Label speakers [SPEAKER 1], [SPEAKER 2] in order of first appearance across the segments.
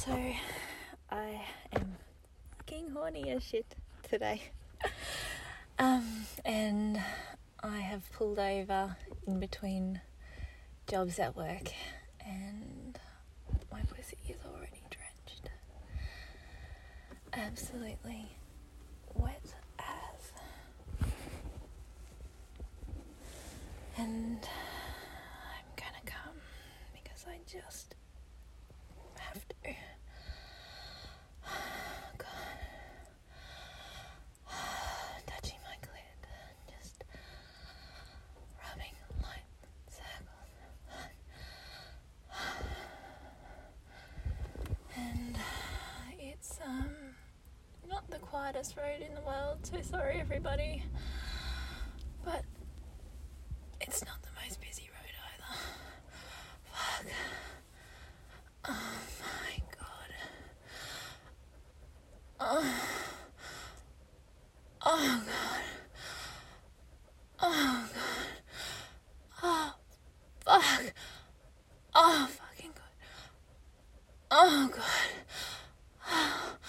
[SPEAKER 1] So, I am fucking horny as shit today. And I have pulled over in between jobs at work and my pussy is already drenched. Absolutely wet as. And I'm gonna come because I just have to. God. Touching my clit, just rubbing light circles. And it's not the quietest road in the world, so sorry everybody. But it's not the most busy road either. Fuck. Oh my god. Oh god. Oh god. Oh fuck. Oh fucking god. Oh god.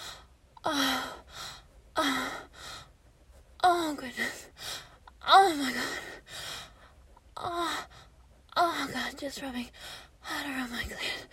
[SPEAKER 1] Oh goodness. Oh my god. Oh god, just rubbing hard around my clit.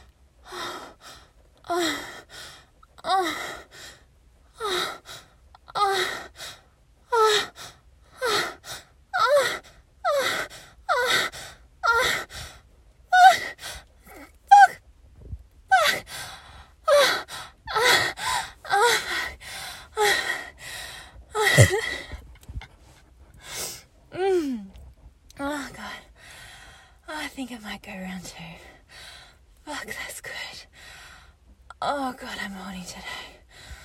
[SPEAKER 1] Oh god. I think I might go round 2. Fuck, that's good. Oh god, I'm horny today.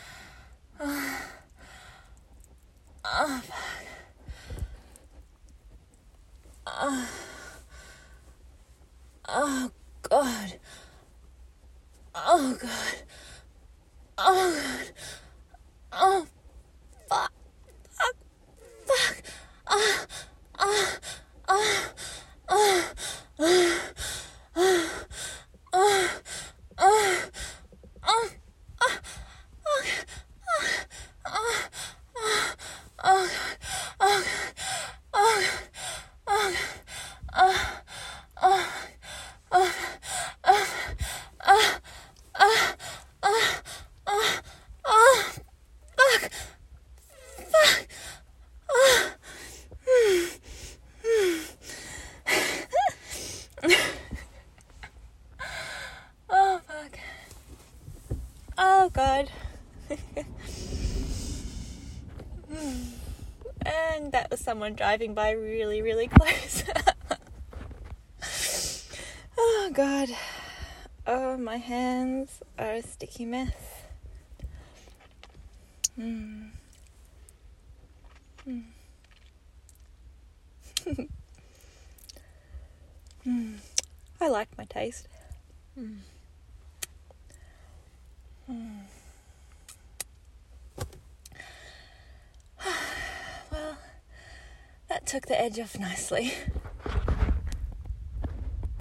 [SPEAKER 1] Oh fuck. Oh god. Oh god. Oh god. Oh fuck. Fuck. Fuck. Oh fuck. Oh god. And that was someone driving by really, really close. Oh god. Oh, my hands are a sticky mess. I like my taste. Well, that took the edge off nicely.